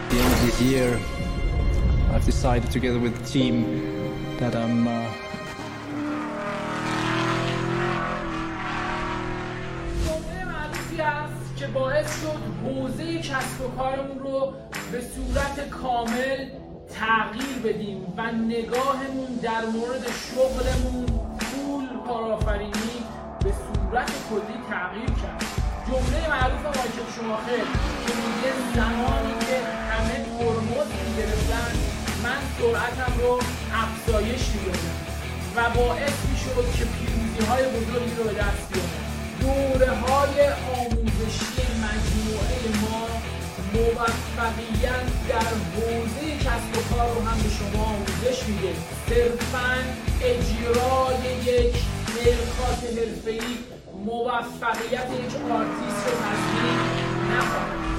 the end of this year, I've decided together with the team that I'm که باعث شد حوزه کسب و کارمون رو به صورت کامل تغییر بدیم و نگاهمون در مورد شغلمون، پول، کارآفرینی به صورت کلی تغییر کرد. جمله معروف مایکل شوماخر که میگه زمانی که همه ترمز می‌گرفتن من سرعتم رو افزایش می‌دادم و باعث می‌شد که پیروزی‌های بزرگی رو به دست بیارم. دوره‌های آموزشی مجموعه ما موفقیت در حوزه کسب و کار رو هم به شما آموزش میده. صرفاً اجرای یک نرخات حرفه‌ای موفقیت یک آرتیست رو تضمین نخواهد.